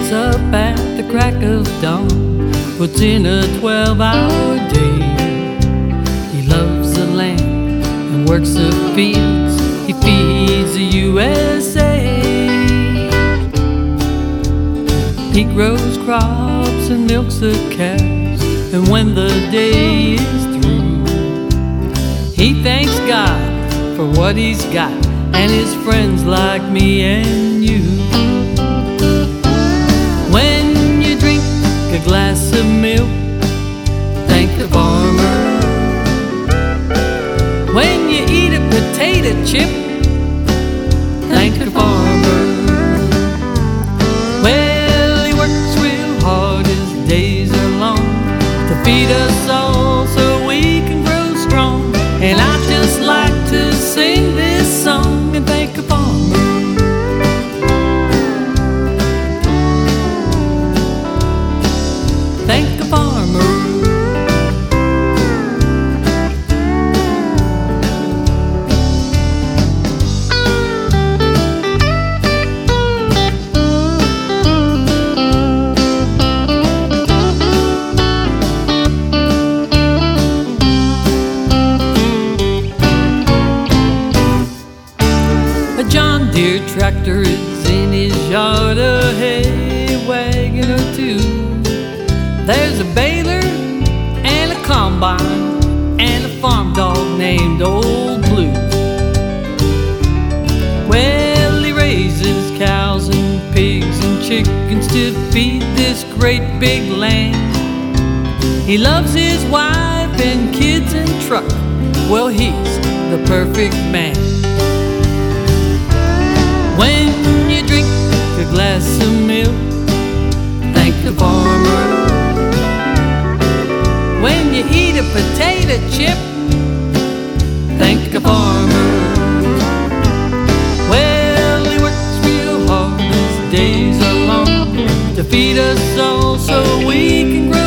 gets up at the crack of dawn, puts in a 12-hour day. He loves the land and works the fields. He feeds the USA. He grows crops and milks the cows, and when the day is through, he thanks God for what he's got and his friends like me and you. When you drink a glass of milk, thank the farmer. When you eat a potato chip, thank the farmer. Well, he works real hard, his days are long, to feed us all so we can grow strong. And I just like to sing this song and thank the farmer. Thank the farmer. A John Deere tractor is in his yard, a hay wagon or two. There's a baler and a combine and a farm dog named Old Blue. Well, he raises cows and pigs and chickens to feed this great big land. He loves his wife and kids and truck. Well, he's the perfect man. When you drink a glass of milk, thank the farmer. When you eat a potato chip, thank the farmer. Well, he works real hard, his days are long, to feed us all so we can grow